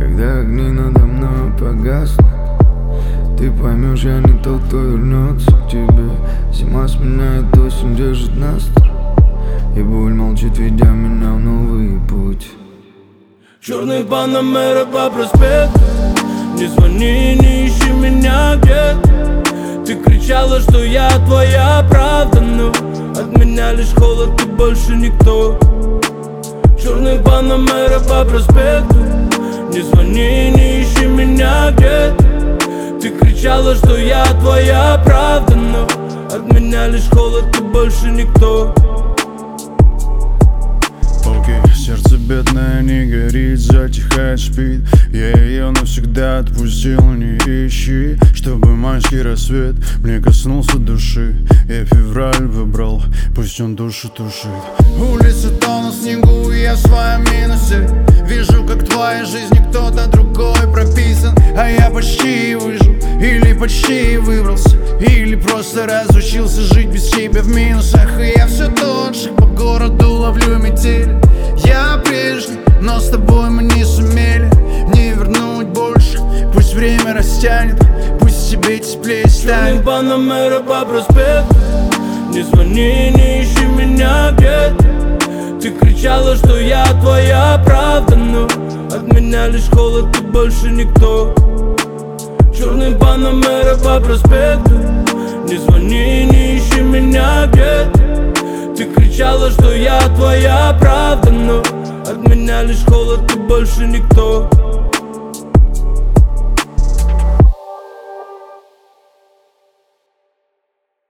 Когда огни надо мной погаснут, ты поймешь, я не тот, кто вернется к тебе. Зима сменяет осень, держит настроение, и боль молчит, ведя меня в новый путь. Черный Панамера по проспекту. Не звони, не ищи меня где-то. Ты кричала, что я твоя правда, но от меня лишь холод и больше никто. Черный Панамера по проспекту. Не звони, не ищи меня где-то. Ты кричала, что я твоя правда, но от меня лишь холод и больше никто. Сердце бедное не горит, затихает, спит. Я ее навсегда отпустил, не ищи. Чтобы майский рассвет мне коснулся души. Я февраль выбрал, пусть он душу тушит. Улицы тонут в снегу, и я в своем минусе. Вижу, как в твоей жизни кто-то другой прописан, а я почти выжил, или почти выбрался, или просто разучился жить без тебя в минусах. И я все тот же, по городу ловлю метели. Я прежний, но с тобой мы не сумели не вернуть больше. Пусть время растянет, пусть тебе теплее станет. Черный Панамера по проспекту. Не звони, не ищи меня где-то. Ты кричала, что я твоя правда, но от меня лишь холод и больше никто. Черный Панамера по проспекту. Не звони, не ищи меня где-то. Ты кричала, что я твоя правда, но от меня лишь холод и больше никто.